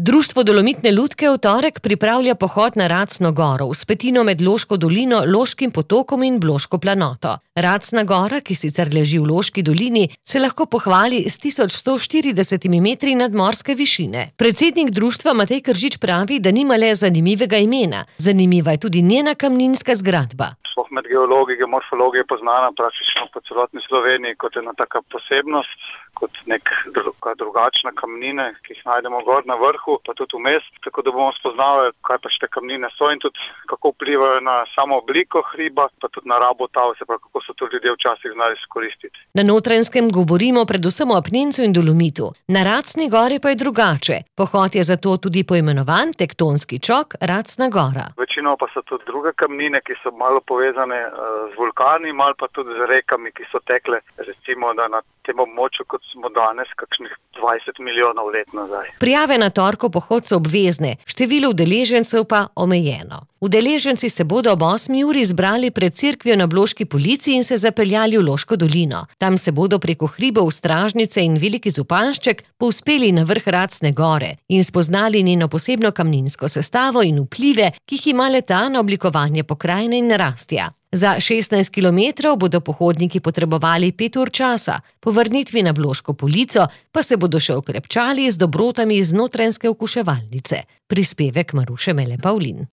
Društvo Dolomitne lutke v torek pripravlja pohod na Racno goro, vzpetino med Loško dolino, Loškim potokom in Bloško planoto. Racna gora, ki sicer leži v Loški dolini, se lahko pohvali s 1140 metri nadmorske višine. Predsednik društva Matej Kržič pravi, da nima le zanimivega imena. Zanimiva je tudi njena kamninska zgradba. Sploh med geologi, geomorfologi je poznana praktično po celotni Sloveniji kot ena taka posebnost, kot drugačna kamnine, ki jih najdemo gor na vrhu, pa tudi vmes, tako da bomo spoznali, kaj pa te kamnine so in tudi kako vplivajo na samo obliko hriba, pa tudi na rabo tal, se pravi, kako so to ljudje včasih znali izkoristiti. Na Notranjskem govorimo predvsem o apnencu in dolomitu. Na Racni gori pa je drugače. Pohod je zato tudi poimenovan tektonski čok Racna gora. Večino pa so tudi druge kamnine, ki so malo povezane z vulkani, malo pa tudi z rekami, ki so tekle, recimo, da na tem območju, kot smo danes, kakšnih 20 milijonov let nazaj. Prijave na torkov pohod so obvezne, število udeležencev pa omejeno. Udeleženci se bodo ob 8. uri zbrali pred cerkvijo na Bloški polici in se zapeljali v Loško dolino. Tam se bodo preko hribov Stražnice in Veliki Zupanšček povzpeli na vrh Racne gore in spoznali njeno posebno kamninsko sestavo in vplive, ki jih ima le-ta na oblikovanje pokrajine in narastja. Za 16 kilometrov bodo pohodniki potrebovali 5 ur časa, po vrnitvi na Bloško polico pa se bodo še okrepčali z dobrotami iz notranjske okuševalnice. Prispevek Maruše Mele Pavlin.